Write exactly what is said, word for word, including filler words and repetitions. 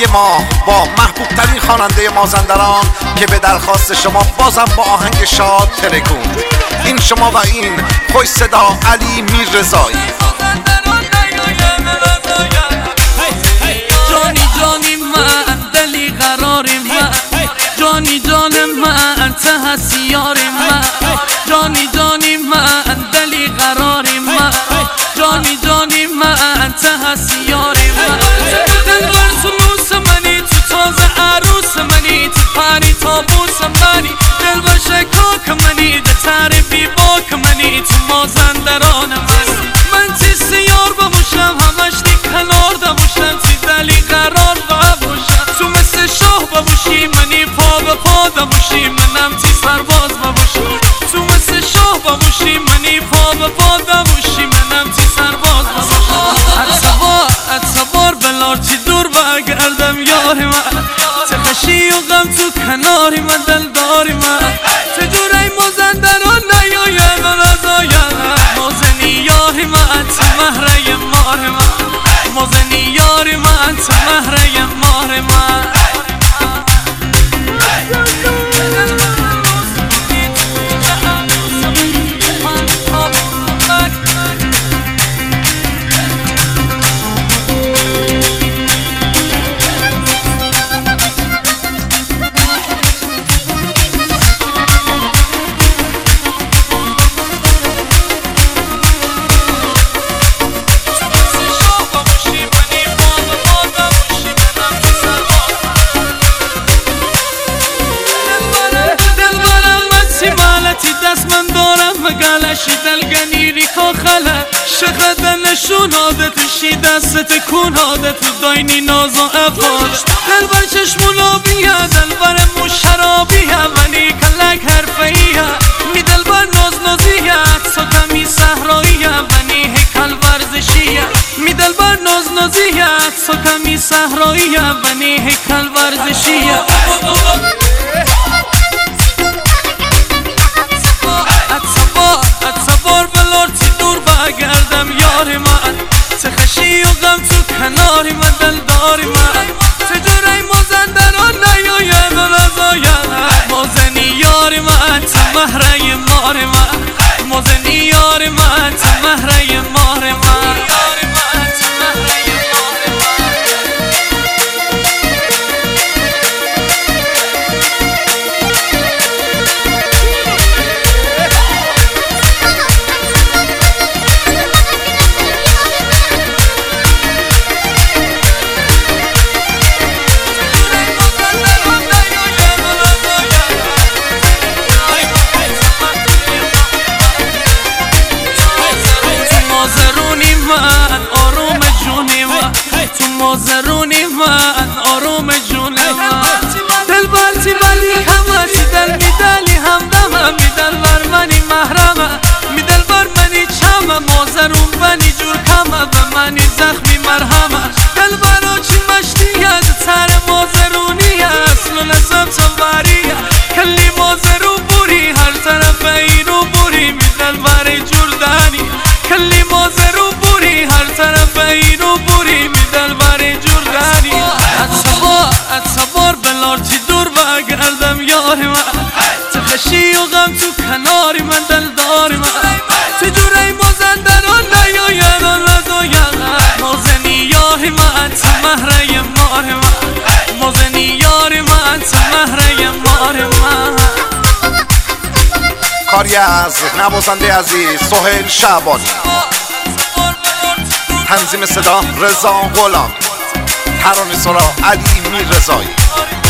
آهنگ ما با محبوب ترین خواننده مازندران که به درخواست شما بازم با آهنگ شاد ترکون. این شما و این خوش صدا علی میررضایی. جانی جانی من دلی قرار من، جانی جان من ته هستی یار من، جانی جانی من دلی قرار من، جانی جانی من ته هستی یار من. دلبر سلوس منی تو تازه عروس منی، تو پری تابوس منی، دلبر شکاک منی، ده تعریفی باک منی، تو مازندران من. من تیست یار بموشم همش دی کنار دموشم، تی دلی قرار بموشم، تو مثل شاه بموشی منی پا به پا دموشی، منم تی سرباز بموشم، تو مثل شاه بموشی منی پا به پا دموشی، منم تی سرباز بموشم. اتبار اتبار بلار تی دور بگردم یاری من، تخشی و غم تو کناری من دلداری من، چجوری مازندران نیاید و نزاید، مازنی یاری من تو مهره مار من، مازنی یاری من تو مهره مار من. دست من دارم مگلشی دلگنیری که خله شقد نشون عادتشی دست کن عادت داینی ناز و افاد، دلبر چشمونا بیا دلبر مو شرابیه ولی کلک حرفیه، می دلبر ناز نازیه اکسا کمی صحراییه ونی هیکل ورزشیه، می دلبر ناز نازیه اکسا کمی صحراییه ونی هیکل ورزشیه. گردم یاری من، تخشی و غم تو کناری من دلداری من، چجوری مازندران نیاید و نزاید، مازنی یاری من تو مهره مار من، مازنی یاری من تو مهره مار من. مازرونی من آروم جونی من، دل بالتی ولی همه تی دل می دلی همدمه، می دل بر منی محرمه، می دل بر منی چمه، مازرون بنی جور کمه به منی زخمی مرهمه، دل برا چی مشتیه تر مازرونیه، اصل و نسب چنبریه، کلی مازرون بوری هر طرف اینو بوری، می دل بر جور دنی، کلی مازرون بوری هر طرف اینو بوری، می دل بر جور دنی. اتبار اتبار بلار تی دور بگردم یاری من، تخشی و غم تو کناری من دلداری من، چجوری مازندران نیاید و نزاید، مازنی یاری من تو مهره مار من، مازنی یاری من تو مهره مار من. کاری از نوازنده عزیز سهیل شعبانی، تنظیم صدا رضا غلام، ترانه‌سرا علی میررضایی.